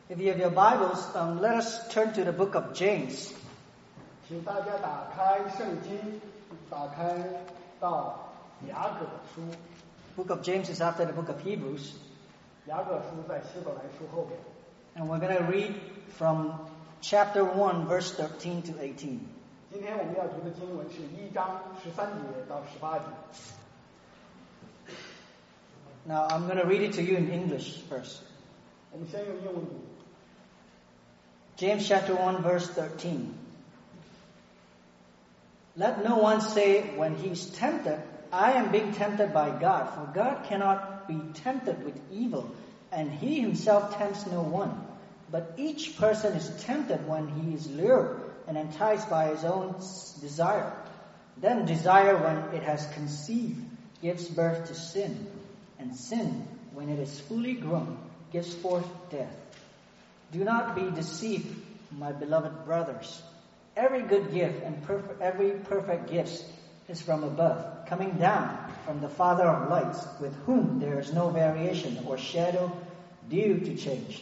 If you have your Bibles, let us turn to the book of James. 请大家打开圣经，打开到雅各书。 Book of James is after the book of Hebrews. 雅各书在希伯来书后边。 And we're going to read from chapter 1, verse 13 to 18. 今天我们要读的经文是1章13节到18节。 Now, I'm going to read it to you in English first. 我们先用英文读。 James chapter 1, verse 13. Let no one say when he's tempted, I am being tempted by God, for God cannot be tempted with evil, and he himself tempts no one. But each person is tempted when he is lured and enticed by his own desire. Then desire, when it has conceived, gives birth to sin, and sin, when it is fully grown, gives forth death. Do not be deceived, my beloved brothers. Every good gift and every perfect gift is from above, coming down from the Father of lights, with whom there is no variation or shadow due to change.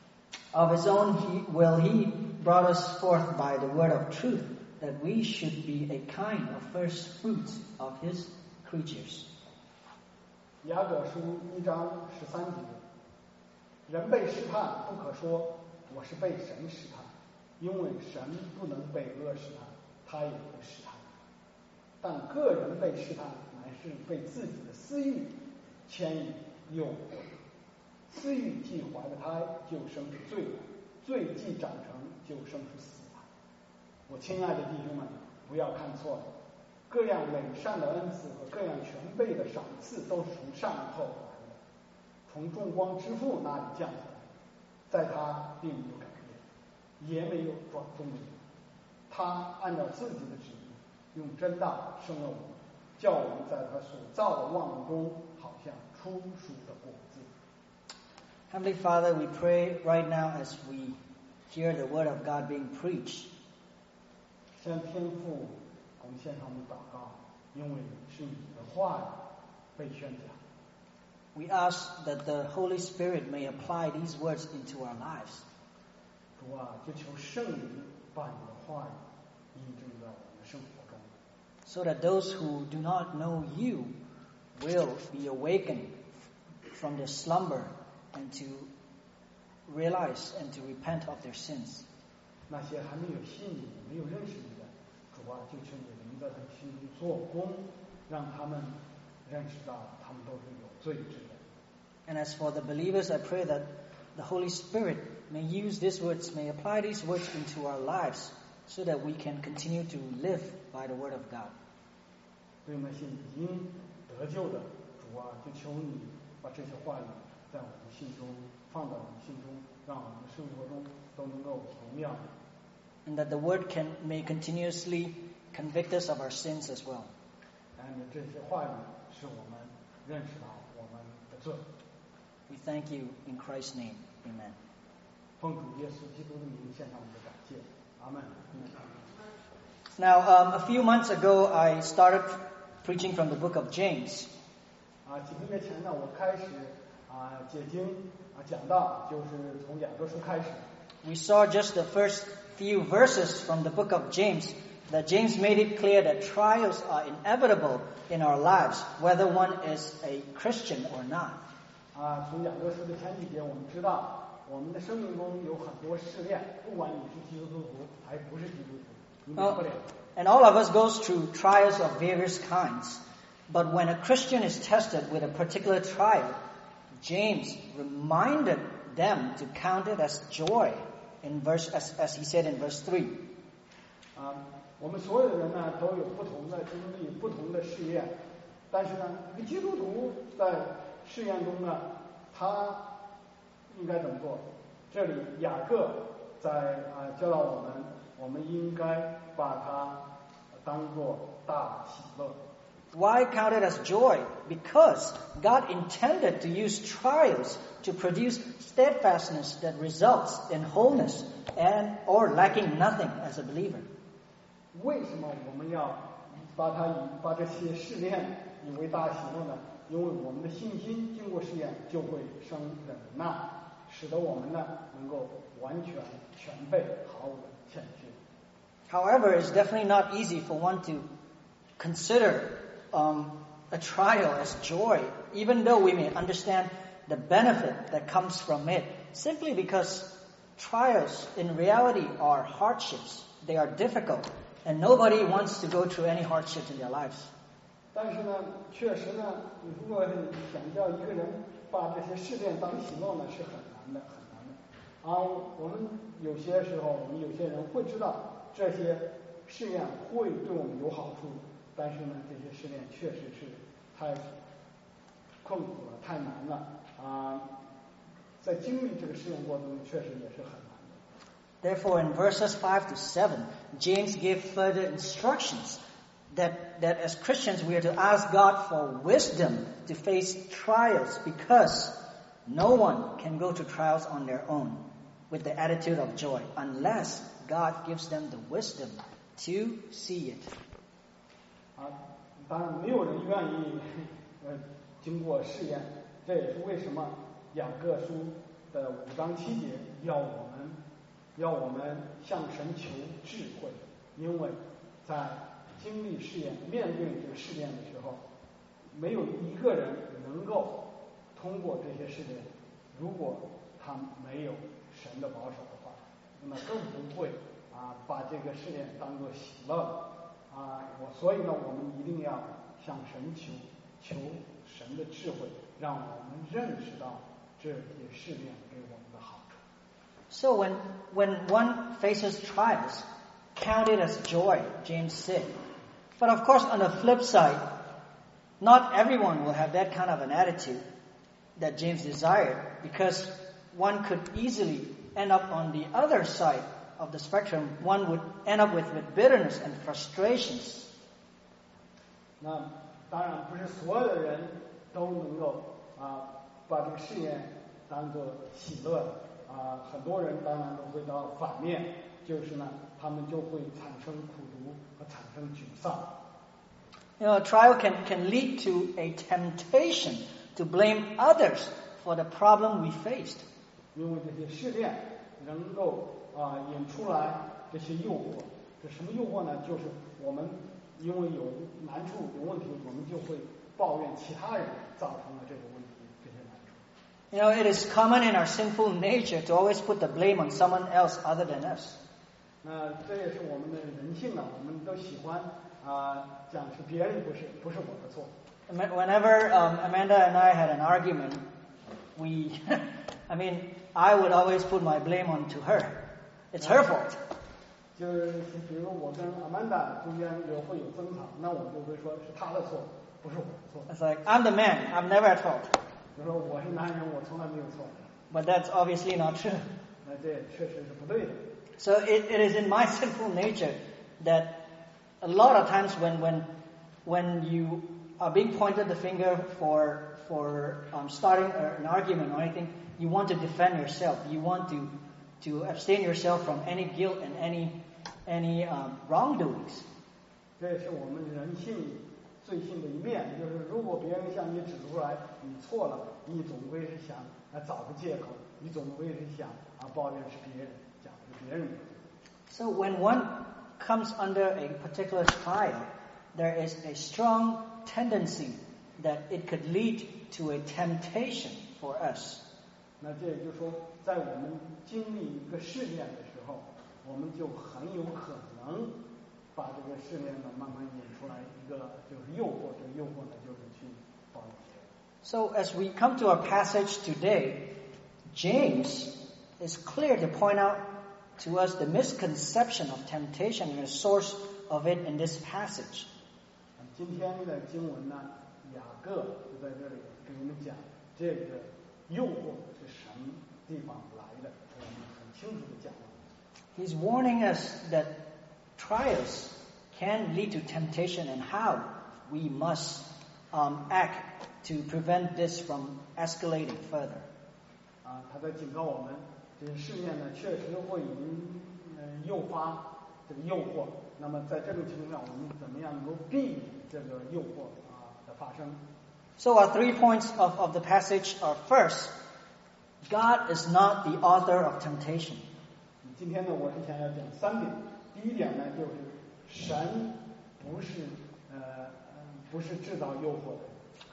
Of his own he brought us forth by the word of truth, that we should be a kind of first fruits of his creatures. 雅各书1章13节，人被试探，不可说我是被神试探，因为神不能被恶试探，他也不试探。但个人被试探，乃是被自己的私欲牵引诱惑。私欲既怀了胎，就生出罪来；罪既长成，就生出死来。我亲爱的弟兄们，不要看错了。各样美善的恩赐和各样全备的赏赐，都是从上头来的，从众光之父那里降下来，在他并没有改变，也没有转动的。他按照自己的旨意，用真道生了我们，叫我们在他所造的万物中，好像初熟的果子。 Heavenly Father, we pray right now as we hear the word of God being preached. 向天父，我们献上我们祷告，因为是你的话语被宣讲。 We ask that the Holy Spirit may apply these words into our lives. 主啊，就求圣灵把你的话语印证在我们的生活中。 So that those who do not know you will be awakened from their slumber and to realize and to repent of their sins. 那些还没有信你、没有认识你的，主啊，就求你灵在他们心中做工，让他们认识到他们都是有罪之人。 And as for the believers, I pray that the Holy Spirit may use these words, may apply these words into our lives, so that we can continue to live by the Word of God. 对那些已经得救的，主啊，就求你把这些话语在我们心中放在我们心中，让我们的生活中都能够同样。 And that the Word may continuously convict us of our sins as well. 这些话语使我们认识到我们的罪。 We thank you in Christ's name. Amen. 奉主耶稣基督的名献上我们的感谢。阿门。 Now, a few months ago, I started preaching from the book of James. 几个月前呢，我开始解经讲道，就是从雅各书开始。 We saw just the first few verses from the book of James, that James made it clear that trials are inevitable in our lives, whether one is a Christian or not. 从雅各书的前几节，我们知道我们的生命中有很多试炼，不管你是基督徒还不是基督徒，你免不了。 And all of us goes through trials of various kinds. But when a Christian is tested with a particular trial, James reminded them to count it as joy, as he said in verse 3. 我们所有的人呢，都有不同的经历、不同的试验，但是呢，一个基督徒在试验中呢，他应该怎么做？这里雅各在教导我们应该把它当作大喜乐。 Why count it as joy? Because God intended to use trials to produce steadfastness that results in wholeness or lacking nothing as a believer. 为什么我们要把这些试炼以为大喜乐呢？因为我们的信心经过试验就会生忍耐， 使得我们呢能够完全全备，毫无欠缺。 However, it's definitely not easy for one to consider a trial as joy, even though we may understand the benefit that comes from it, simply because trials in reality are hardships. They are difficult, and nobody wants to go through any hardships in their lives. 但是呢，确实呢，如果你想叫一个人把这些试炼当喜乐呢，是很难的，很难的。我们有些时候，我们有些人会知道这些试验会对我们有好处，但是呢，这些试炼确实是太困苦了，太难了在经历这个试验过程中，确实也是很难的。 Therefore, in verses 5 to 7, James gave further instructions that as Christians we are to ask God for wisdom to face trials, because no one can go to trials on their own with the attitude of joy unless God gives them the wisdom to see it. 当然没有人愿意经过试验，这也是为什么雅各书的5章7节要我们向神求智慧，因为在经历试验、面对这个试验的时候，没有一个人能够通过这些试验，如果他没有神的保守的话，那么更不会把这个试验当作喜乐所以呢，我们一定要向神求神的智慧，让我们认识到这些试炼给我们的好处。 So when one faces trials, count it as joy, James said. But of course, on the flip side, not everyone will have that kind of an attitude that James desired, because one could easily end up on the other side of the spectrum. One would end up with bitterness and frustrations. 那当然不是所有的人都能够把这个试验当作喜乐很多人当然都会到反面，就是呢，他们就会产生苦毒和产生沮丧。 A trial can lead to a temptation to blame others for the problem we faced. 因为这些试炼能够引出来这些诱惑，这什么诱惑呢？就是我们因为有难处有问题，我们就会抱怨其他人造成了这个问题，这些难处。 It is common in our sinful nature to always put the blame on someone else other than us. 那这也是我们的人性我们都喜欢讲是别人不是我的错。 Whenever Amanda and I had an argument, I would always put my blame onto her. It's her fault. 就是比如我跟 Amanda 中间会有争吵，那我就会说是她的错，不是我的错。 It's like, I'm the man, I'm never at fault. 就说我是男人，我从来没有错。 But that's obviously not true. 那这确实是不对的。 So it is in my sinful nature that a lot of times when you are being pointed the finger for starting an argument or anything, you want to defend yourself. You want to abstain yourself from any guilt and any wrongdoings. 这也是我们人性罪性的一面，就是如果别人向你指出来你错了，你总归是想找个借口，你总归是想抱怨是别人，讲是别人的。 So when one comes under a particular trial, there is a strong tendency that it could lead to a temptation for us. 那这也就是说，在我们经历一个试炼的时候，我们就很有可能把这个试炼呢慢慢引出来一个就是诱惑，这个诱惑呢就是去抱怨别人。 So as we come to our passage today, James is clear to point out to us the misconception of temptation and the source of it in this passage. 今天的经文呢，雅各就在这里给我们讲这个诱惑是什么地方来的，我们很清楚的讲了。 He's warning us that trials can lead to temptation and how we must act to prevent this from escalating further. 他在警告我们，这些试验呢确实会诱发这个诱惑。那么在这种情况下，我们怎么样能够避免这个诱惑的发生？ So our 3 points of the passage are: first, God is not the author of temptation. 今天呢，我是想要讲3点。第一点呢，就是神不是制造诱惑的。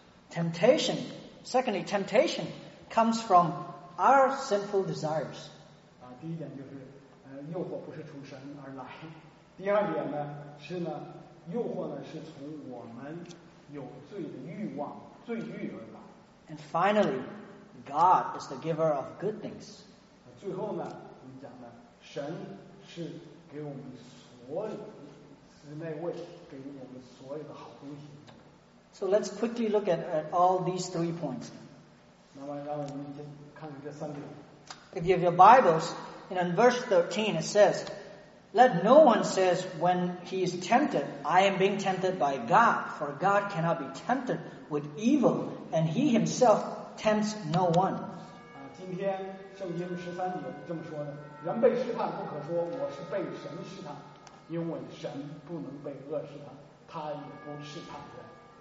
Secondly, temptation comes from our sinful desires. 第一点就是诱惑不是从神而来。第二点呢是呢，诱惑呢是从我们有罪的欲望、罪欲而来。 And finally, God is the giver of good things. 最后呢，我们讲呢，神是给我们所有是那位给我们所有的好东西。 So let's quickly look at all these 3 points. 那么让我们先看看这3点。 If you have your Bibles, in verse 13 it says, "Let no one says when he is tempted, I am being tempted by God, for God cannot be tempted with evil, and he himself tempts no one." 今天圣经13节这么说的：人被试探，不可说我是被神试探，因为神不能被恶试探，他也不试探人。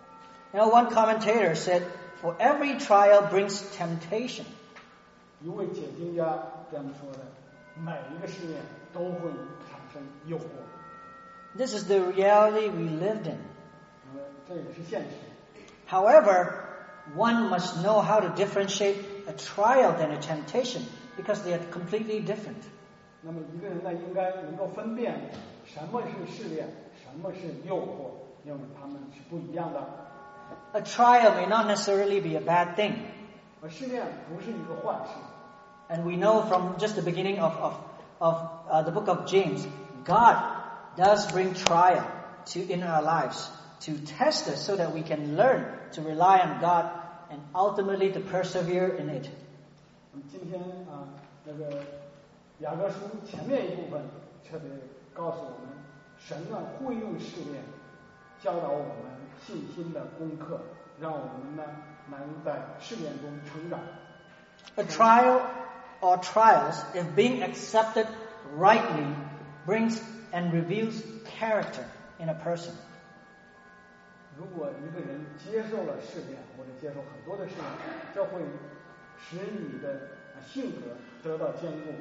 One commentator said, "For every trial brings temptation." 一位解经家这样说的：每一个试验都会产生诱惑。 This is the reality we lived in. 这也是现实。 However, one must know how to differentiate a trial than a temptation, because they are completely different. 那么一个人呢，应该能够分辨什么是试炼，什么是诱惑，因为他们是不一样的。 A trial may not necessarily be a bad thing. 试炼不是一个坏事。 And we know from just the beginning of the book of James, God does bring trial in our lives to test us so that we can learn to rely on God and ultimately to persevere in it. 今天那个雅各书前面一部分特别告诉我们，神呢会用试炼教导我们信心的功课，让我们呢能在试炼中成长。 A trial or trials, if being accepted rightly, brings and reveals character in a person. 如果一个人接受了试炼，或者接受很多的试炼，这会使你的性格得到坚固。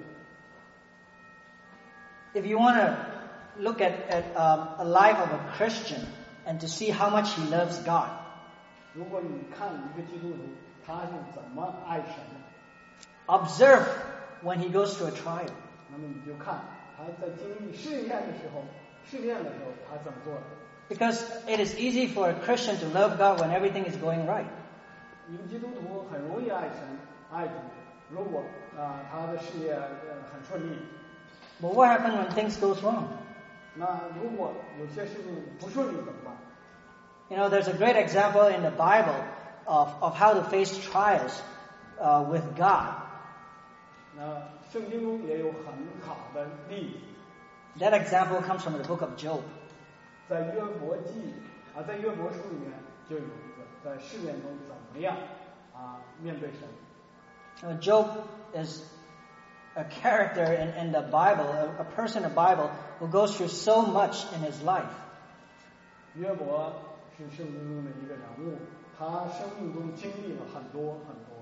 If you want to look at a life of a Christian and to see how much he loves God, 如果你看一个基督徒他是怎么爱神的， observe when he goes through a trial. 那么你就看他在经历试炼的时候他怎么做的。 Because it is easy for a Christian to love God when everything is going right. 一个基督徒很容易爱神爱主，如果他的事业很顺利。 But what happens when things goes wrong? 那如果有些事情不顺利怎么办？ There's a great example in the Bible of how to face trials with God. 那圣经中也有很好的例子。 That example comes from the book of Job. 在约伯书里面就有一个在试炼中怎么样面对神。 Job is a character in the Bible, a person in the Bible who goes through so much in his life. 约伯是圣经中的一个人物，他生命中经历了很多很多。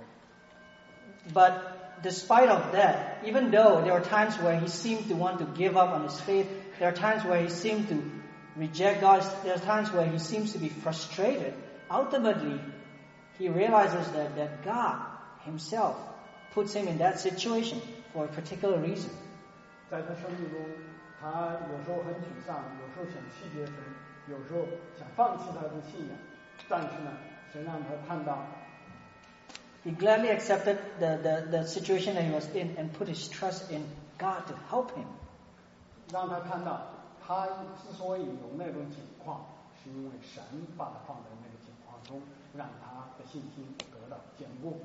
But despite of that, even though there are times where he seemed to want to give up on his faith, there are times where he seemed to reject God, there are times where he seems to be frustrated, ultimately he realizes that God himself puts him in that situation for a particular reason. 在他生命中，他有时候很沮丧，有时候想弃绝神，有时候想放弃他的信仰，但是呢，神让他看到 He gladly accepted the situation that he was in and put his trust in God to help him. 让他看到他之所以有那种境况，是因为神把他放在那个境况中，让他的信心得到坚固。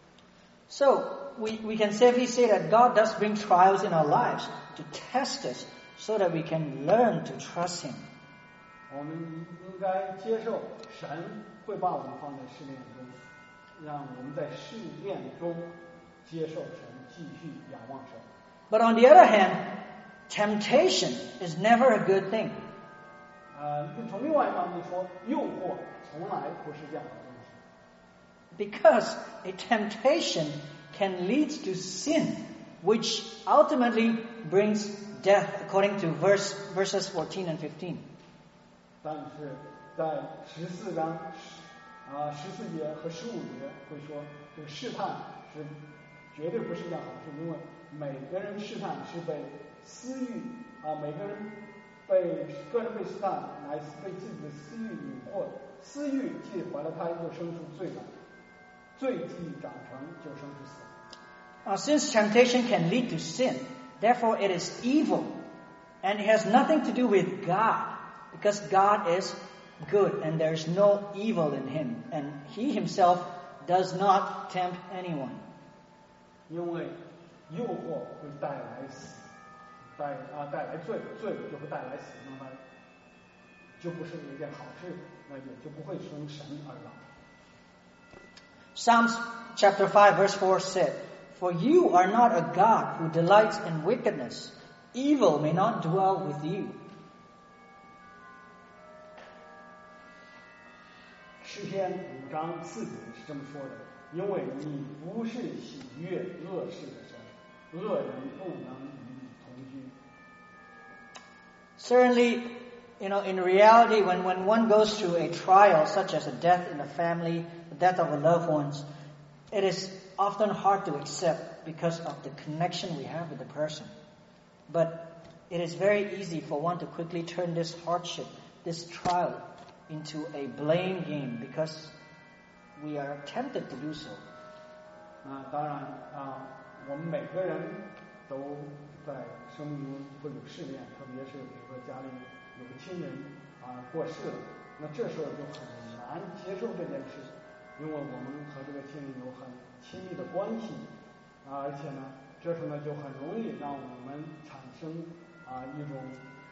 So we can safely say that God does bring trials in our lives to test us so that we can learn to trust Him. 我们应该接受神会把我们放在试炼中，让我们在试炼中接受神，继续仰望神。 But on the other hand, temptation is never a good thing. 从另外一方面说，诱惑从来不是这样的东西。 Because a temptation can lead to sin, which ultimately brings death, according to verses 14 and 15. 但是在14章14节和15节会说，这个试探是绝对不是一件好事，因为每个人试探是被私欲每个人被试探，乃是被自己的私欲引惑，私欲既怀了胎，就生出罪来，罪既长成，就生出死。 Since temptation can lead to sin, therefore it is evil, and it has nothing to do with God, because God is good, and there is no evil in him, and he himself does not tempt anyone. 因为诱惑会带来死，带来罪，罪就会带来死，那么就不是一件好事，那也就不会从神而来。 Psalms chapter 5 verse 4 said, "For you are not a God who delights in wickedness. Evil may not dwell with you." 诗篇5章4节是这么说的，因为你不是喜悦恶事的神，恶人不能与你同居。 Certainly, in reality, when one goes through a trial such as a death in the family, the death of a loved ones, it is often hard to accept because of the connection we have with the person. But it is very easy for one to quickly turn this hardship, this trial, into a blame game because we are tempted to do so. 当然我们每个人都在生命中会有试炼，特别是比如说家里有个亲人过世了，那这时候就很难接受这件事，因为我们和这个亲人有很亲密的关系而且呢，这时候呢就很容易让我们产生一种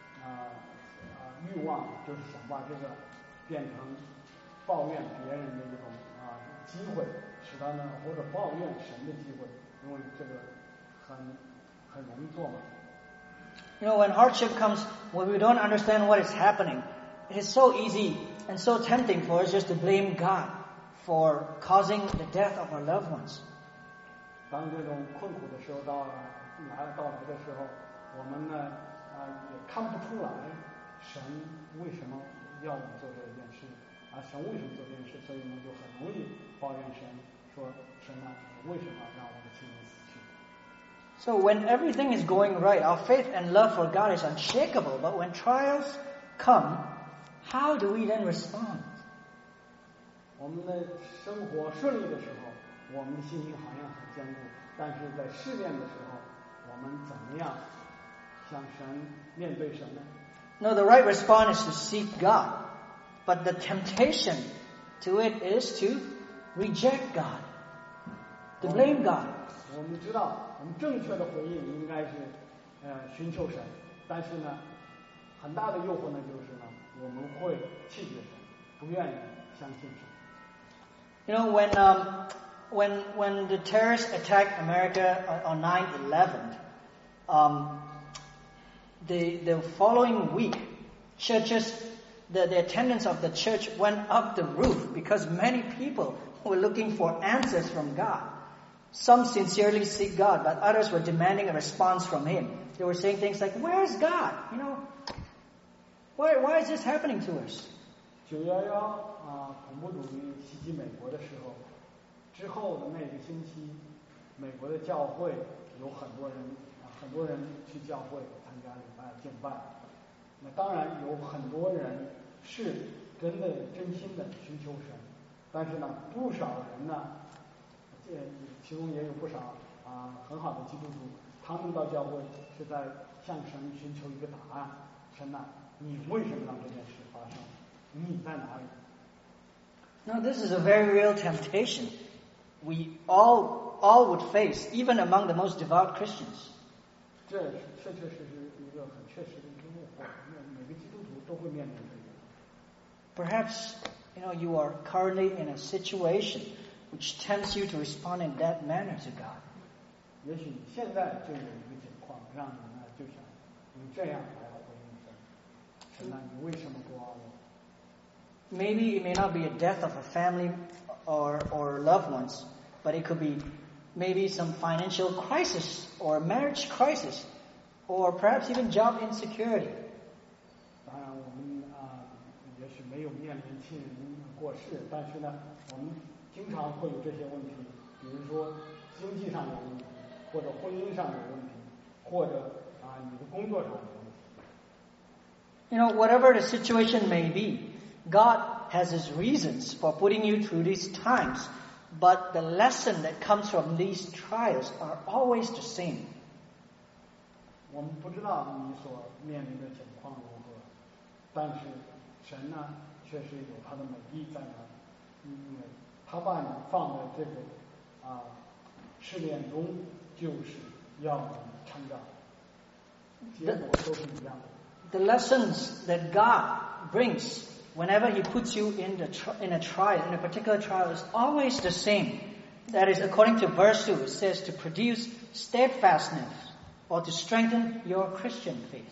欲望，就是想把这个变成抱怨别人的一种机会，使他呢或者抱怨神的机会，因为这个很容易做嘛。 When hardship comes, when we don't understand what is happening, it is so easy and so tempting for us just to blame God for causing the death of our loved ones. 当这种困苦的时候到来的时候，我们呢也看不出来神为什么要我们做这件事神为什么做这件事，所以呢就很容易抱怨神，说神啊，为什么让我的亲人死去。 So when everything is going right, our faith and love for God is unshakable. But when trials come, how do we then respond? 我们的生活顺利的时候，我们的信心好像很坚固，但是在试炼的时候，我们怎么样向神面对神呢？ No, the right response is to seek God. But the temptation to it is to reject God, to blame God. 我们知道，我们正确的回应应该是寻求神，但是呢，很大的诱惑呢就是呢，我们会弃绝神，不愿意相信神。 When the terrorists attacked America on 9/11, the following week, churches, the attendance of the church went up the roof because many people were looking for answers from God. Some sincerely seek God, but others were demanding a response from Him. They were saying things like, "Where's God? Why is this happening to us?" 9/11恐怖主义袭击美国的时候，之后的那个星期，美国的教会有很多人去教会参加礼拜敬拜。那当然有很多人是真心的寻求神，但是呢，不少人呢，其中也有不少很好的基督徒，他们到教会是在向神寻求一个答案。神啊，你为什么让这件事发生？你在哪里？ Now, this is a very real temptation we all would face, even among the most devout Christians. 这确实是一个很确实的一个诱惑，每个基督徒都会面临这个。 Perhaps, you are currently in a situation which tempts you to respond in that manner to God. 也许现在就有一个情况，让你呢就想用这样来回应神。神啊，你为什么不爱我？ Maybe it may not be a death of a family or loved ones, but it could be maybe some financial crisis or marriage crisis or perhaps even job insecurity. 当然，我们也许没有面临亲人过世，但是呢，我们经常会有这些问题，比如说经济上有问题，或者婚姻上有问题，或者你的工作上有问题。 You know, whatever the situation may be, God has His reasons for putting you through these times, but the lesson that comes from these trials are always the same. 我们不知道你所面临的情况如何，但是神呢，确实有他的美意在那里，因为他把你放在这个试炼中，就是要你成长，结果都是一样的。 The lessons that God brings whenever He puts you in a trial, in a particular trial, is always the same. That is, according to verse 2, it says to produce steadfastness or to strengthen your Christian faith.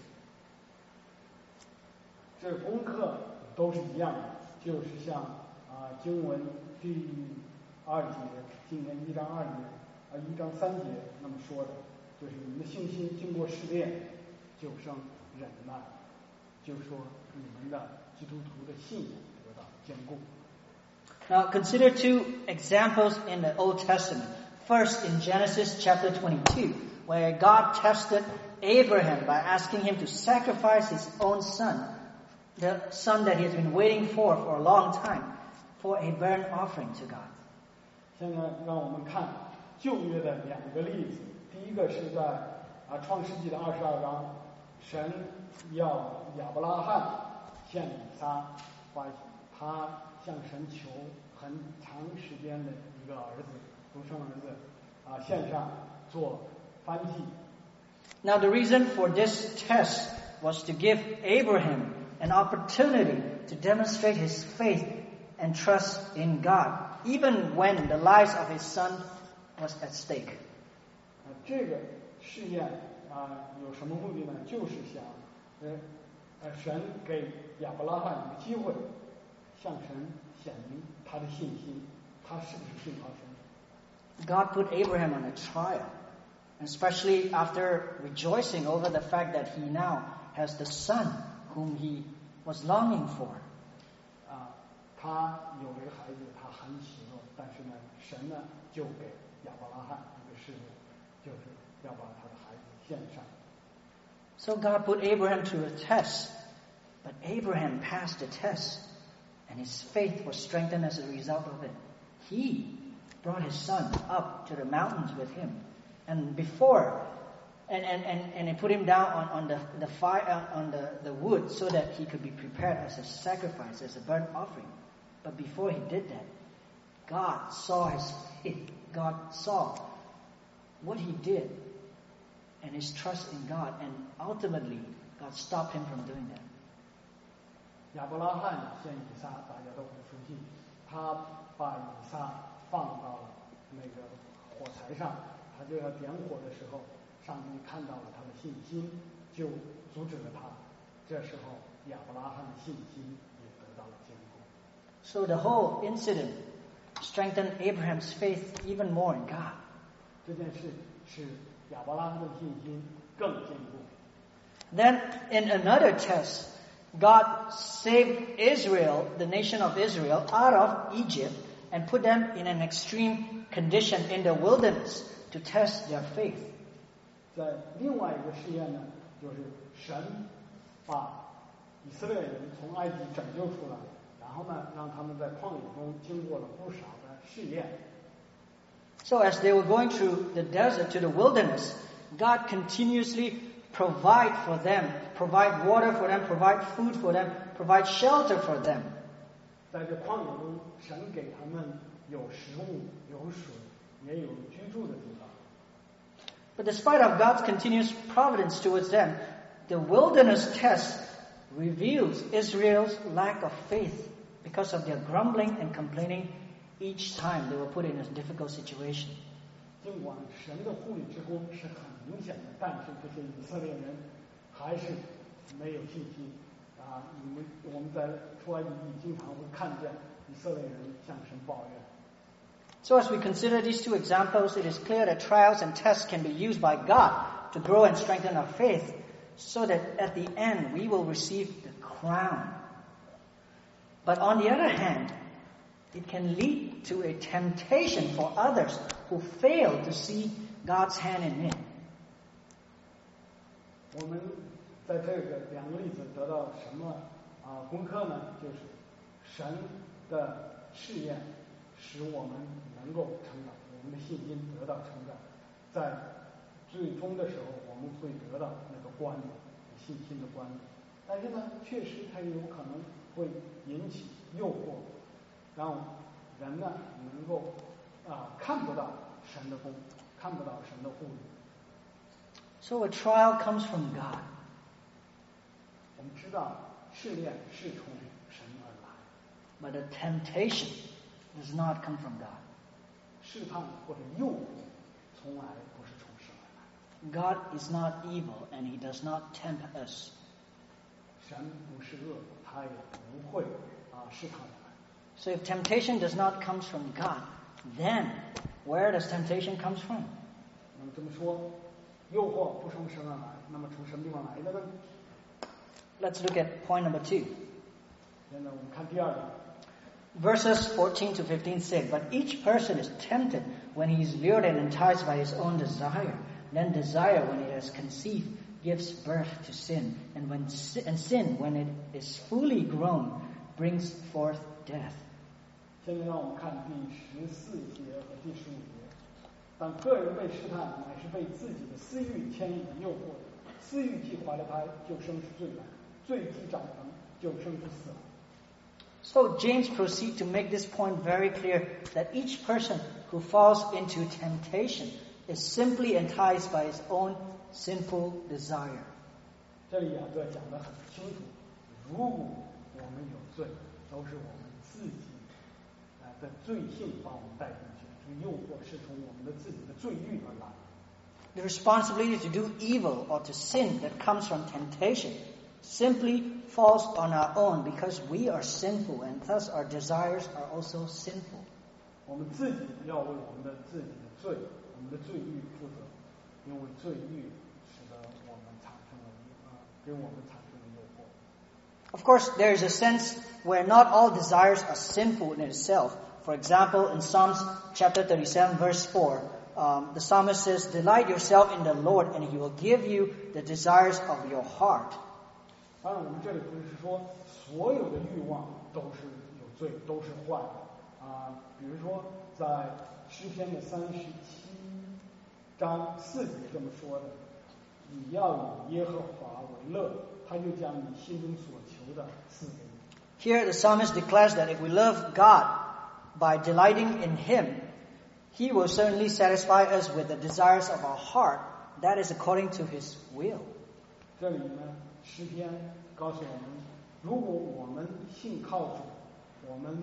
这个功课都是一样的，就是像经文第2节，今年1章2节1章3节那么说的，就是你们的信心经过试炼，就生忍耐，就是说你们的基督徒的信仰得到坚固。 Now consider two examples in the Old Testament. First, in Genesis chapter 22, where God tested Abraham by asking him to sacrifice his own son, the son that he has been waiting for a long time, for a burnt offering to God. 现在让我们看旧约的2个例子。第一个是在创世纪的22章，神要亚伯拉罕献以撒，把他向神求很长时间的一个儿子，独生儿子献上做燔祭。 Now the reason for this test was to give Abraham an opportunity to demonstrate his faith and trust in God, even when the lives of his son was at stake. 这个试验有什么目的呢？就是想神给亚伯拉罕一个机会，向神显明他的信心，他是不是信靠神。 God put Abraham on a trial, especially after rejoicing over the fact that he now has the son whom he was longing for. 他有了一个孩子，他很喜乐，但是呢，神呢就给亚伯拉罕一个试炼，就是要把他的孩子献上。 So God put Abraham through a test, but Abraham passed the test, and his faith was strengthened as a result of it. He brought his son up to the mountains with him, and before, and he put him down on the fire on the wood so that he could be prepared as a sacrifice, as a burnt offering. But before he did that, God saw his faith. God saw what he did and his trust in God, and ultimately God stopped him from doing that. 亚伯拉罕献以撒，大家都很熟悉。他把以撒放到了那个火柴上，他就要点火的时候，上帝看到了他的信心，就阻止了他。这时候，亚伯拉罕的信心也得到了坚固。 So the whole incident strengthened Abraham's faith even more in God. 这件事使亚伯拉罕的信心更坚固。 Then, in another test, God saved Israel, the nation of Israel, out of Egypt and put them in an extreme condition in the wilderness to test their faith. 在另外一个试验呢，就是神把以色列人从埃及拯救出来，然后呢，让他们在旷野中经过了不少的试验。 So as they were going through the desert to the wilderness, God continuously provide for them, provide water for them, provide food for them, provide shelter for them. 在这旷野中，神给他们有食物、有水，也有居住的地方。 But despite of God's continuous providence towards them, the wilderness test reveals Israel's lack of faith because of their grumbling and complaining each time they were put in a difficult situation. 尽管神的护理之功是很明显的，但是这些以色列人还是没有信心。我们在出埃及记经常会看见以色列人向神抱怨。 So as we consider these two examples, it is clear that trials and tests can be used by God to grow and strengthen our faith, so that at the end we will receive the crown. But on the other hand, it can lead to a temptation for others who fail to see God's hand in it. 我们在这个两个例子得到什么功课呢？就是神的试验使我们能够成长，我们的信心得到成长，在最终的时候我们会得到那个冠冕，信心的冠冕。但是呢，确实它有可能会引起诱惑，让人呢能够看不到神的功，看不到神的护理。 So a trial comes from God. 我们知道试炼是从神而来。 But a temptation does not come from God. 试探或者诱惑从来不是从神而来。 God is not evil and He does not tempt us. 神不是恶，他也不会试探我们。 So if temptation does not come from God, then where does temptation come from? 那么这么说，诱惑不从神而来，那么从什么地方来的呢？ Let's look at point number 2. 现在我们看第二点。 Verses 14 to 15 say, But each person is tempted when he is lured and enticed by his own desire. Then desire, when it has conceived, gives birth to sin. And sin, when it is fully grown, brings forth death. 现在让我们看第14节和第15节。当个人被试探，乃是被自己的私欲牵引诱惑的。私欲既怀了胎，就生出罪来；罪既长成，就生出死来。 So James proceeds to make this point very clear, that each person who falls into temptation is simply enticed by his own sinful desire. 这里雅各讲得很清楚，如果我们有罪，都是我们自己的罪性把我们带进去，这个诱惑是从我们的自己的罪欲而来。 The responsibility to do evil or to sin that comes from temptation simply falls on our own because we are sinful and thus our desires are also sinful. 我们自己要为我们的自己的罪，我们的罪欲负责，因为罪欲使得我们产生了给我们产生了诱惑。 Of course, there is a sense where not all desires are sinful in itself. For example, in Psalms chapter 37, verse 4, the psalmist says, Delight yourself in the Lord, and He will give you the desires of your heart. 当然，我们这里不是说所有的欲望都是有罪，都是坏的比如说，在诗篇的37章4节这么说的：“你要以耶和华为乐，他就将你心中所求的赐给你。” Here, the psalmist declares that if we love God by delighting in Him, He will certainly satisfy us with the desires of our heart. That is according to His will. 这里呢，诗篇告诉我们，如果我们信靠主，我们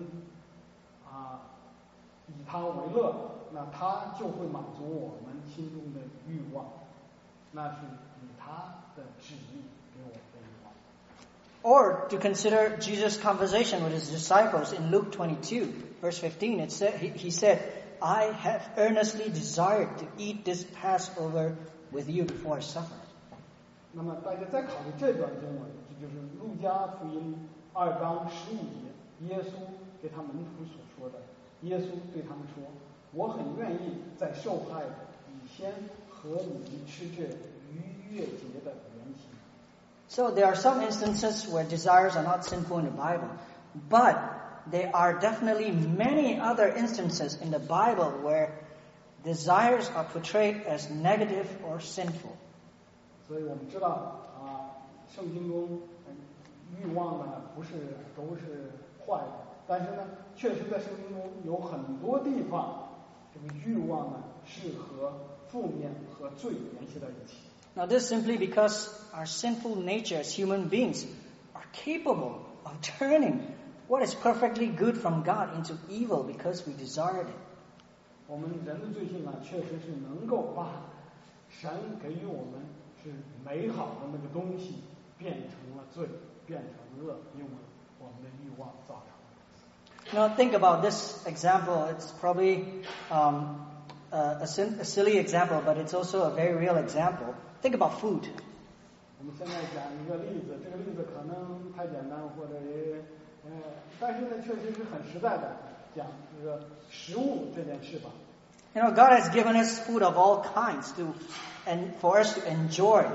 以他为乐，那他就会满足我们心中的欲望，那是以他的旨意给我们的欲望。 Or to consider Jesus' conversation with His disciples in Luke 22, verse 15, He said, I have earnestly desired to eat this Passover with you before I suffer. 那么大家再考虑这段经文，这就是路加福音2章15节，耶稣给他门徒所说的。耶稣对他们说：“我很愿意在受害以先和你们吃这逾越节的原型。” So there are some instances where desires are not sinful in the Bible, but there are definitely many other instances in the Bible where desires are portrayed as negative or sinful. 所以我们知道圣经中欲望呢不是都是坏的，但是呢，确实在圣经中有很多地方，这个欲望呢是和负面和罪联系在一起。 Now this is simply because our sinful nature as human beings are capable of turning what is perfectly good from God into evil because we desired it. 我们人的罪性确实是能够把神给予我们是美好的那个东西变成了罪，变成恶，因为我们的欲望造成了。 Think about this example. It's probably a silly example, but it's also a very real example. Think about food. 我们现在讲一个例子，这个例子可能太简单，或者但是呢，确实是很实在的讲这个食物这件事吧。 God has given us food of all kinds and for us to enjoy.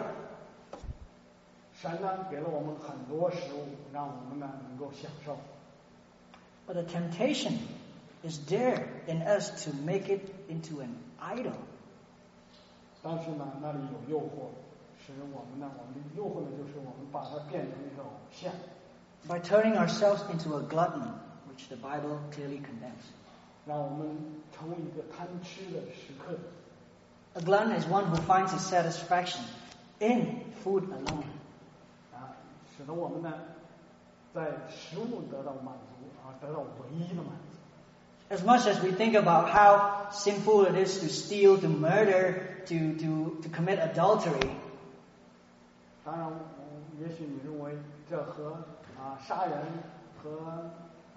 神呢给了我们很多食物，让我们呢能够享受。 But the temptation is there in us to make it into an idol. 但是呢，那里有诱惑，使我们的诱惑呢，就是我们把它变成一个偶像。 By turning ourselves into a glutton, which the Bible clearly condemns. 让我们成为一个贪吃的食客。 A glutton is one who finds his satisfaction in food alone. 使得我们呢，在食物得到满足，得到唯一的满足。 As much as we think about how sinful it is to steal, to murder, to commit adultery. 当然，也许你认为这和杀人和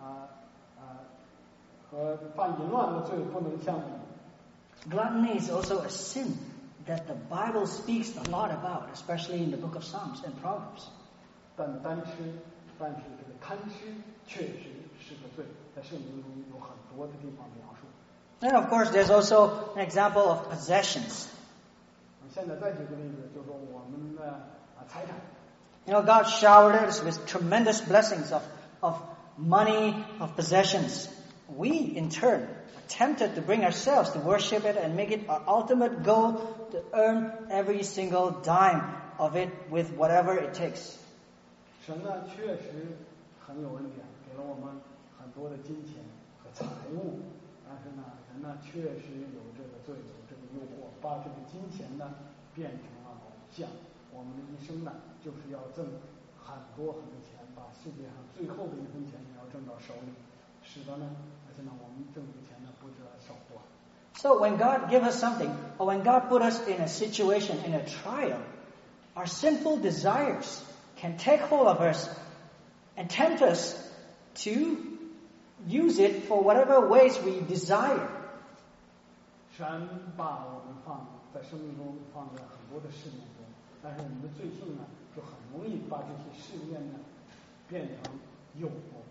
犯淫乱的罪不能相比。 Gluttony is also a sin that the Bible speaks a lot about, especially in the book of Psalms and Proverbs. 但是这个贪吃确实是个罪，在圣经中有很多的地方描述。 And of course, there's also an example of possessions. 现在再举个例子，就是说我们的财产。 God showered us with tremendous blessings of money, of possessions. We, in turn, are tempted to bring ourselves to worship it and make it our ultimate goal to earn every single dime of it with whatever it takes. 神呢确实很有恩典，给了我们很多的金钱和财物，但是呢，人呢确实有这个罪，有这个诱惑，把这个金钱呢变成了偶像。我们的一生呢，就是要挣很多很多钱，把世界上最后的一分钱也要挣到手里，使得呢，而且呢，我们挣这个钱呢不知道手段。 So when God gives us something, or when God put us in a situation, in a trial, our sinful desires can take hold of us and tempt us to use it for whatever ways we desire. 神把我们在生命中放在很多的试验中，但是我们的罪性呢，就很容易把这些试验呢变成诱惑。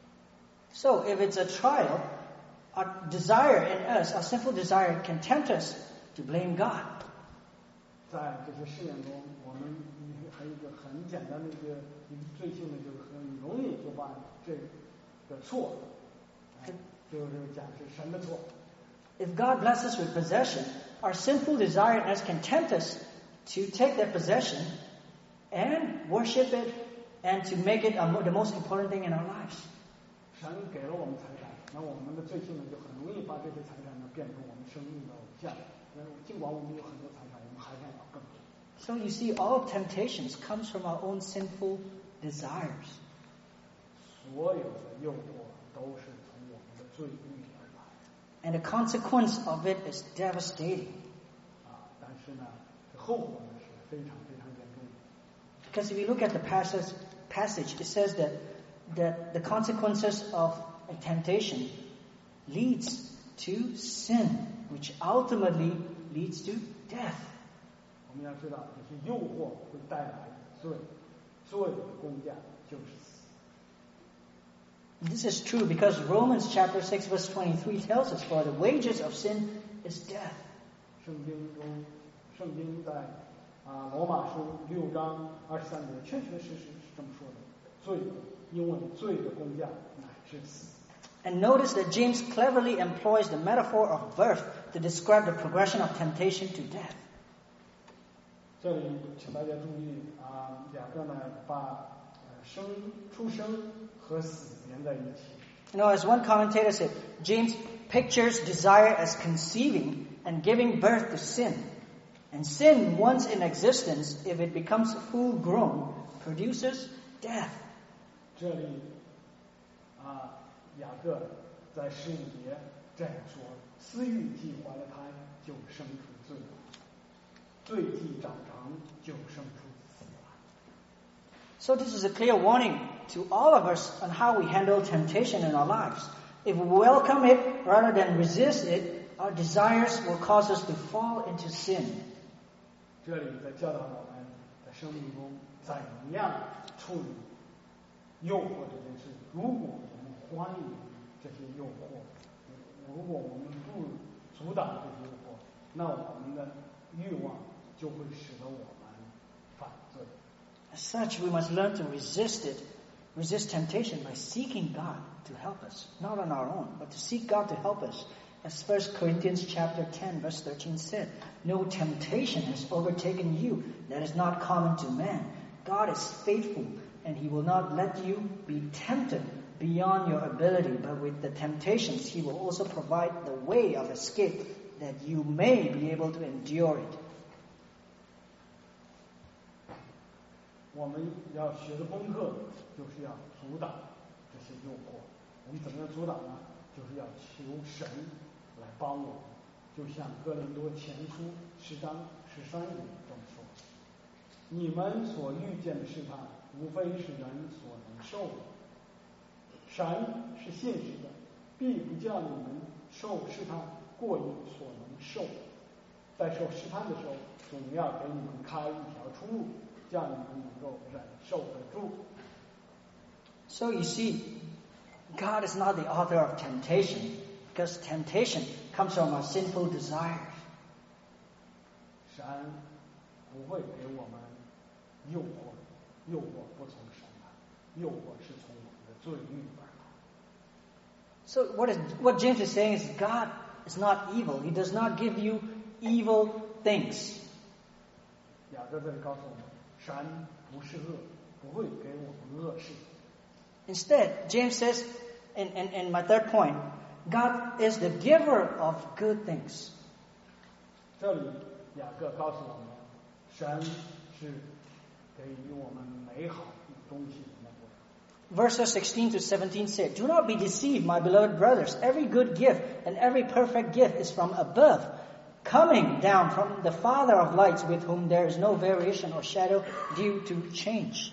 So if it's a trial, our desire in us, our sinful desire, can tempt us to blame God. 在这些试验中，我们还有一个很简单的一个罪性呢，就是很容易就把这个错，就是讲是神的错。 If God blesses us with possession, our sinful desire in us can tempt us to take that possession and worship it and to make it the most important thing in our lives. 神给了我们财产，那我们的罪性呢，就很容易把这些财产呢变成我们生命的偶像。尽管我们有很多财产，我们还想要更多。 So you see, all temptations comes from our own sinful desires. 所有的诱惑都是从我们的罪欲而来。 And the consequence of it is devastating. 但是呢，这后果呢是非常非常严重的。 Because if you look at the passage, it says that the consequences of a temptation leads to sin, which ultimately leads to death. 我们要知道，这些诱惑会带来罪，罪的工价就是死。 This is true because Romans chapter 6 verse 23 tells us, for the wages of sin is death. 圣经在罗马书6章23节确确实实是这么说的，罪，因为罪的工价乃是死。 And notice that James cleverly employs the metaphor of birth to describe the progression of temptation to death. 这里请大家注意雅各呢把出生和死连在一起。 As one commentator said, James pictures desire as conceiving and giving birth to sin. And sin, once in existence, if it becomes full grown, produces death. 这里雅各在15节这样说：私欲既怀了胎，就生出罪来；罪既长成，就生出死来。 So this is a clear warning to all of us on how we handle temptation in our lives. If we welcome it rather than resist it, our desires will cause us to fall into sin. 这里在教导我们在生命中怎样处理诱惑这件事。如果我们欢迎这些诱惑，如果我们不阻挡这些诱惑，那我们的欲望就会使得我们犯罪。 As such, we must learn to resist temptation by seeking God to help us, not on our own, but to seek God to help us. As 1 Corinthians chapter 10, verse 13 said, "No temptation has overtaken you that is not common to man. God is faithful, and He will not let you be tempted beyond your ability, but with the temptations He will also provide the way of escape that you may be able to endure it." 我们要学的功课就是要阻挡这些诱惑。我们怎么样阻挡呢？就是要求神来帮我们。就像哥林多前书10章13节这么说：“你们所遇见的试探，无非是人所能受的。神是信实的，必不叫你们受试探过于所能受。在受试探的时候，总要给你们开一条出路，叫你们能够忍受得住。” So you see, God is not the author of temptation, because temptation comes from our sinful desires. 神不会给我们诱惑，诱惑不从神来，诱惑是从我们的罪欲而来。 So what James is saying is God is not evil. He does not give you evil things. 雅各这里告诉我们，神不是恶，不会给我们恶事。 Instead, James says, in my third point, God is the giver of good things. 这里雅各告诉我们，神是给予我们美好的东西的那个。 Verses 16 to 17 say, "Do not be deceived, my beloved brothers. Every good gift and every perfect gift is from above, coming down from the Father of lights, with whom there is no variation or shadow due to change."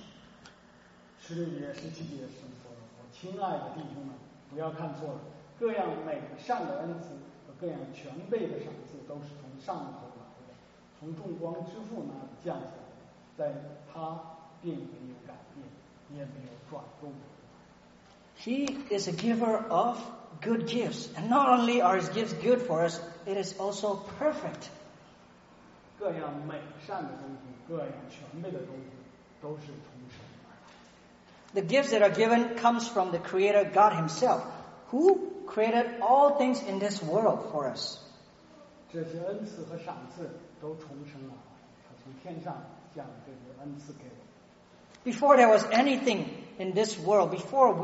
16节、17节是这么说的：“我亲爱的弟兄们，不要看错了，各样美善的恩赐和各样全备的赏赐，都是从上头来的，从众光之父那里降下来的，在他并没有改变，也没有转动。” He is a giver of good gifts. And not only are His gifts good for us, it is also perfect. 各样美善的东西，各样全备的东西，都是从神而来。 The gifts that are given comes from the Creator God Himself, who created all things in this world for us. 这些恩赐和赏赐都从神而来，他从天上将这些恩赐给我们。 Before there was anything in this world, before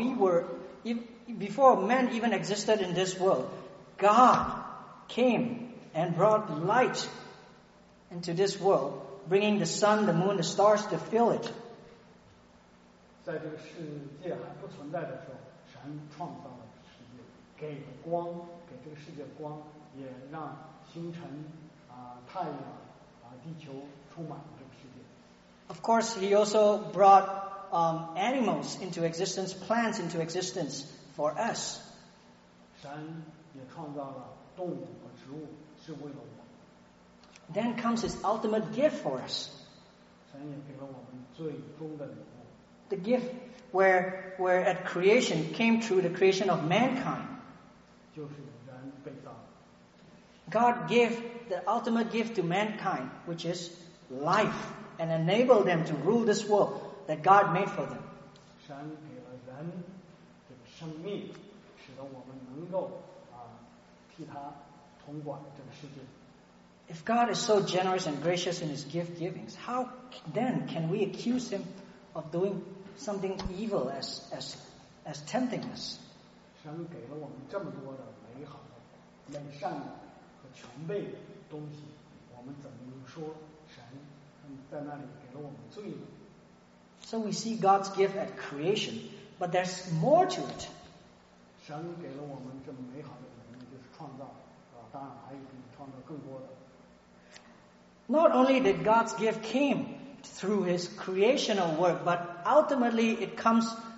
man even existed in this world, God came and brought light into this world, bringing the sun, the moon, the stars to fill it. 在这个世界还不存在的时候，神创造了世界，给了光，给这个世界光，也让星辰太阳地球充满了这个世界。 Of course, He also brought animals into existence, plants into existence for us. 神也创造了动物和植物，是为了我们。 Then comes His ultimate gift for us. 神也给了我们最终的礼物。 The gift where at creation came through the creation of mankind. 就是人被造。 God gave the ultimate gift to mankind, which is life, and enabled them to rule this world that God made for them. 神给了人这个生命，使得我们能够替他统管这个世界。 If God is so generous and gracious in His gift givings, how then can we accuse Him of doing something evil as tempting us? 神给了我们这么多的美好的、美善的和全备的东西，我们怎么能说神在那里给了我们罪呢？ So we see God's gift at creation, but there's more to it. 神给了我们这么美好的能力，就是创造，当然还有比创造更多的。 Not only did God's gift came through His creational work, but ultimately it comes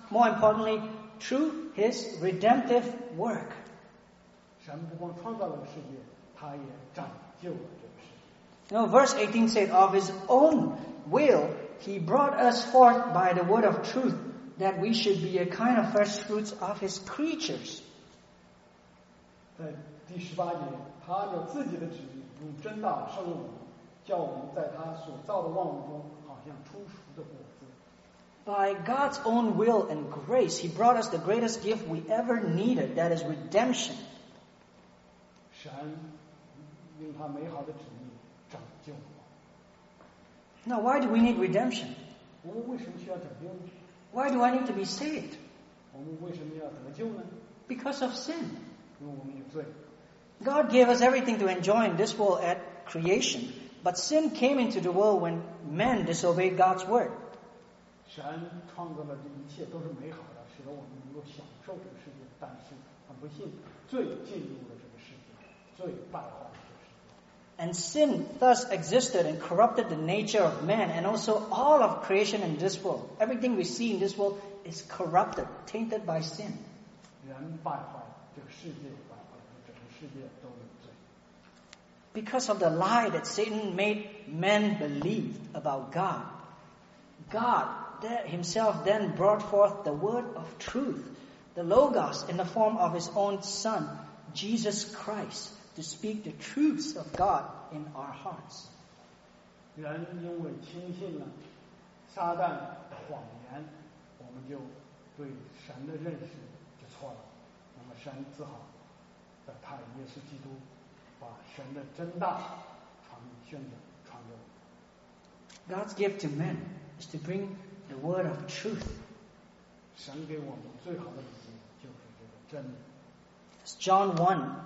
more importantly, through His redemptive work. 神不光创造了世界，他也拯救了这个世界。 Verse 18 said, of His own will, He brought us forth by the word of truth, that we should be a kind of first fruits of His creatures. 在第18节，他按照自己的旨意，用真道生了我们，叫我们在他所造的万物中，好像出熟的果子。 By God's own will and grace, He brought us the greatest gift we ever needed, that is redemption. 神用他美好的旨意拯救我们。 Now, why do we need redemption? 我们为什么需要拯救呢？ Why do I need to be saved? 我们为什么要得救呢？ Because of sin. 因为我们有罪。 God gave us everything to enjoy in this world at creation, but sin came into the world when men disobeyed God's word. 神创造了这一切都是美好的，使得我们能够享受这个世界。但是很不幸，罪进入了这个世界，罪败坏了这个世界。 And sin thus existed and corrupted the nature of man and also all of creation in this world. Everything we see in this world is corrupted, tainted by sin. 人败坏，这个世界败坏，整个世界都有罪。 Because of the lie that Satan made men believe about God. God Himself then brought forth the word of truth, the Logos, in the form of His own Son, Jesus Christ, to speak the truths of God in our hearts. 人因为轻信了撒旦的谎言，我们就对神的认识就错了。那么神只好在他耶稣基督把神的真道宣传给我们。 God's gift to men is to bring the word of truth. 神给我们最好的礼物就是这个真理。 As John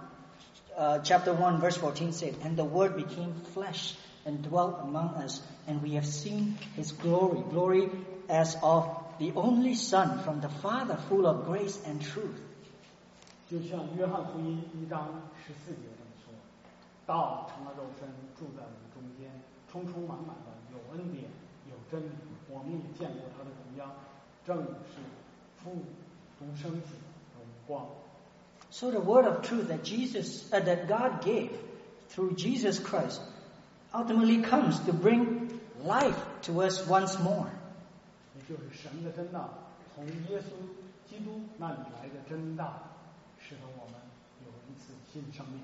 chapter 1, verse 14 said, and the word became flesh and dwelt among us, and we have seen His glory, glory as of the only Son from the Father, full of grace and truth. 就像约翰福音1章14节这么说，道成了肉身，住在我们中间，充充满满的有恩典有真理，我们也见过他的荣耀，正是父独生子荣光。 So the word of truth that God gave through Jesus Christ ultimately comes to bring life to us once more. 也就是神的真道，从耶稣基督那里来的真道，使得我们有一次新生命。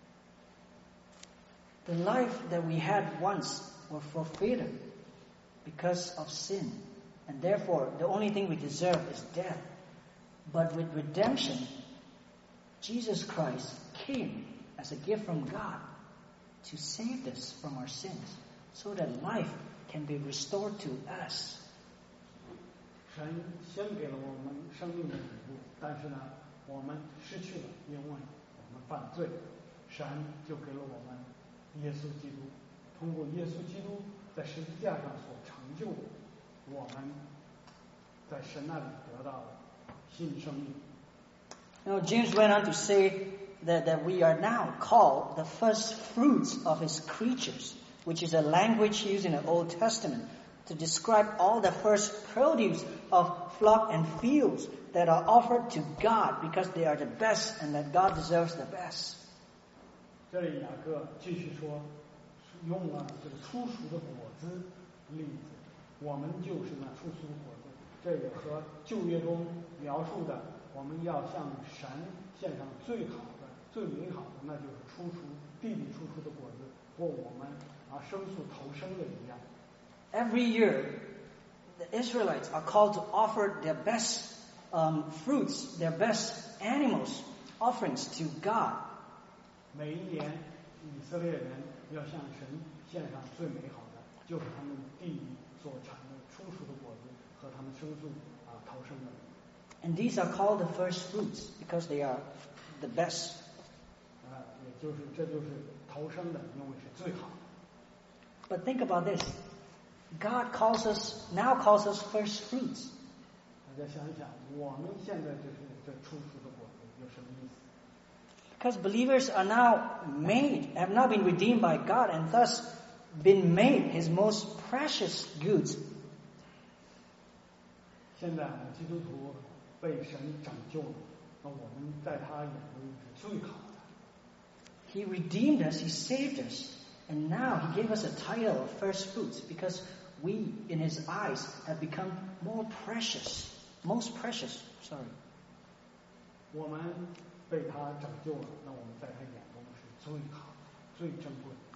The life that we had once were forfeited because of sin, and therefore the only thing we deserve is death. But with redemption, Jesus Christ came as a gift from God to save us from our sins, so that life can be restored to us. 神先给了我们生命的礼物，但是呢，我们失去了，因为我们犯罪，神就给了我们耶稣基督，通过耶稣基督在十字架上所成就的，我们在神那里得到了新生命。 Now, James went on to say that we are now called the first fruits of His creatures, which is a language used in the Old Testament to describe all the first produce of flock and fields that are offered to God because they are the best and that God deserves the best. 这里雅各继续说，用了这个初熟的果子例子，我们就是那初熟的果子。这个和旧约中描述的，我们要向神献上最好的、最美好的，那就是初熟地里初熟的果子，或我们生素投生的一样。 Every year, the Israelites are called to offer their best fruits, their best animals, offerings to God. 每一年，以色列人要向神献上最美好的，就是他们地里所产的初熟的果子和他们生素投生的。 And these are called the first fruits because they are the best. 这就是投生的，因为是最好的。 But think about this. God now calls us first fruits. 大家想一想，我们现在就是这初熟的果子，有什么意思？ Because believers have now been redeemed by God and thus been made His most precious goods. 现在我们基督徒被神拯救了，那我们在他眼中是最好的。 He redeemed us, He saved us, and now He gave us a title of first fruits because we, in His eyes, have become most precious. 我们被他拯救了，那我们在他眼中是最好的、最珍贵的。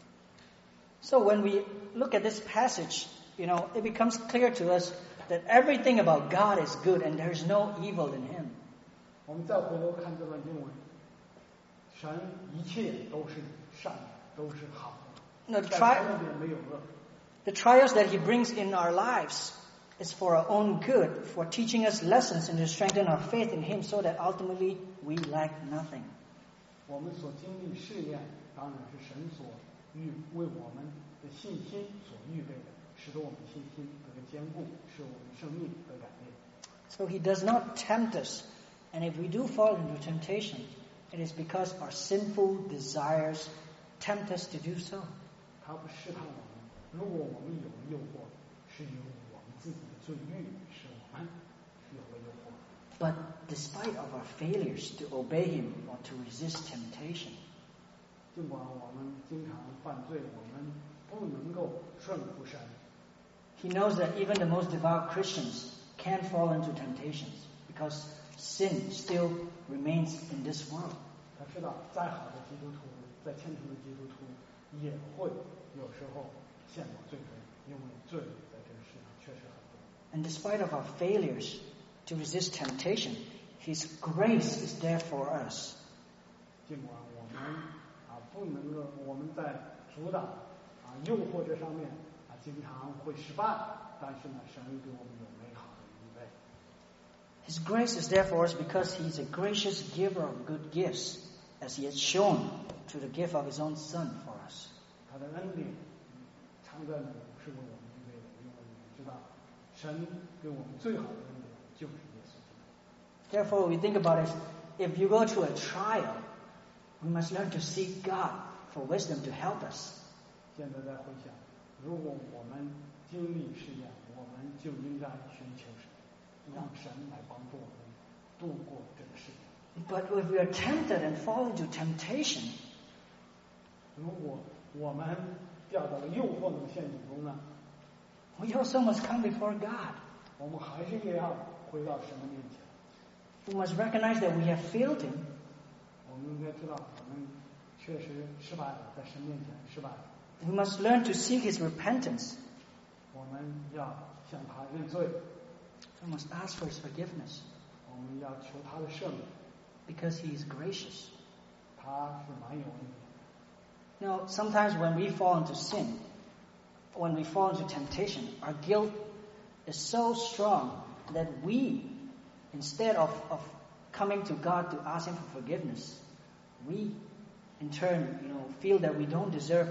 So when we look at this passage, it becomes clear to us that everything about God is good and there's no evil in Him. 我们再回头看这段经文，神一切都是善的，都是好的，在神里面没有恶。 The trials that He brings in our lives is for our own good, for teaching us lessons and to strengthen our faith in Him so that ultimately we lack nothing. 我们所经历试验，当然是神所为我们的信心所预备的，使得我们信心得坚固，使我们生命得改变。 So He does not tempt us, and if we do fall into temptation, it is because our sinful desires tempt us to do so. 他不试探我们，如果我们有了诱惑，是由我们自己的罪欲使我们有了诱惑。 But despite of our failures to obey Him or to resist temptation, 尽管我们经常犯罪，我们不能够顺服神。 He knows that even the most devout Christians can fall into temptations because sin still remains in this world. 他知道，再好的基督徒，在虔诚的基督徒也会有时候陷入罪中，因为罪在这个世上确实很多。 And despite of our failures to resist temptation, His grace is there for us. 尽管我们不能够，我们在阻挡诱惑这上面经常会失败，但是呢，神给我们有美好的预备。 His grace is there for us because He's a gracious giver of good gifts, as He has shown through the gift of His own Son for us. 他的恩典常在那里是为我们预备的，因为我们知道，神给我们最好的恩典就是耶稣基督。 Therefore, we think about it. If you go through a trial, we must learn to seek God for wisdom to help us. 现在再回想，如果我们经历试验，我们就应该寻求神，让神来帮助我们度过这个试验。 But if we are tempted and fall into temptation, 如果我们掉到了诱惑的陷阱中呢？ we also must come before God. 我们还是也要回到神的面前。 We must recognize that we have failed Him. 我们应该知道，我们确实失败了，在神面前失败了。 We must learn to seek His repentance. 我们要向他认罪。 We must ask for His forgiveness. 我们要求他的赦免。 Because He is gracious. 他是蛮有恩典。 Sometimes when we fall into sin, when we fall into temptation, our guilt is so strong that we, instead of coming to God to ask Him for forgiveness, we in turn, feel that we don't deserve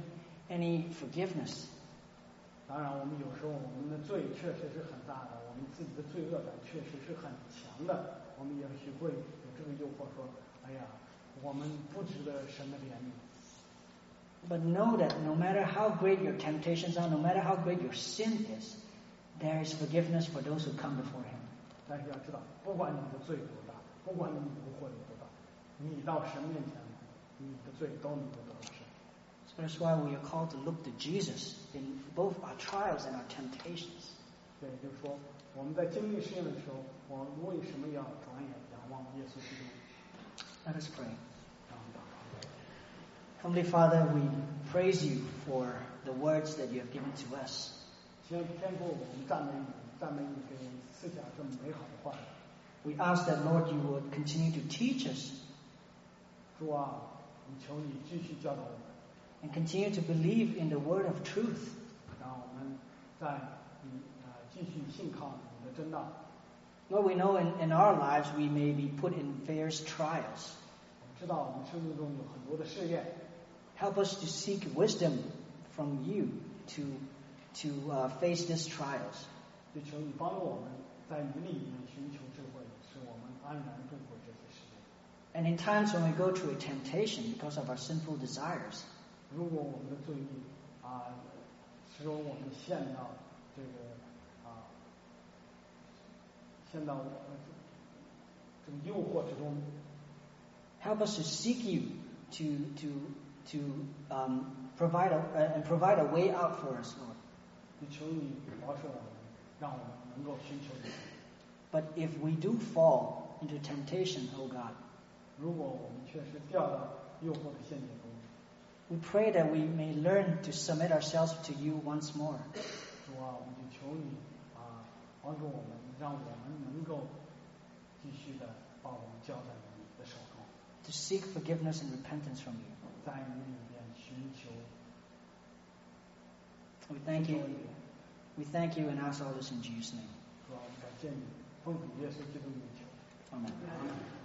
any forgiveness. 当然，我们有时候我们的罪确实是很大的，我们自己的罪恶感确实是很强的，我们也许会有这个诱惑说：“哎呀，我们不值得神的怜悯。” But know that no matter how great your temptations are, no matter how great your sin is, there is forgiveness for those who come before Him. 但是要知道，不管你的罪多大，不管你诱惑有多大，你到神面前，你的罪都能够得到赦免。 So that's why we are called to look to Jesus in both our trials and our temptations. 对，就是说，我们在经历试验的时候，我们为什么要转眼仰望耶稣基督？ Let us pray. Heavenly Father, we praise You for the words that You have given to us. 天父，我们赞美你，赞美你给我们赐下这么美好的话语。 We ask that, Lord, You would continue to teach us. 主啊，你求你继续教导我们。 And continue to believe in the word of truth. 让我们在继续信靠你的真道。 Lord, we know in our lives we may be put in various trials. 我们知道我们生命中有很多的试验。 Help us to seek wisdom from You to face these trials. 就求你帮助我们在你里面寻求智慧，使我们安然度过这些试验。 And in times when we go through a temptation because of our sinful desires, 如果我们的罪孽使我们陷到这个陷到这个诱惑之中。 Help us to seek you to provide a way out for us, Lord. 就求你保守我们，让我们能够寻求你。 But if we do fall into temptation, O God, 如果我们确实掉到诱惑的陷阱中， we pray that we may learn to submit ourselves to you once more. 主啊，我们就求你帮助我们，让我们能够继续的把我们交在你的手中， To seek forgiveness and repentance from you. 在你里面寻求。 We thank you. We thank you and ask all this in Jesus' name. 主啊，我们感谢你，奉主耶稣基督的名求。 Amen.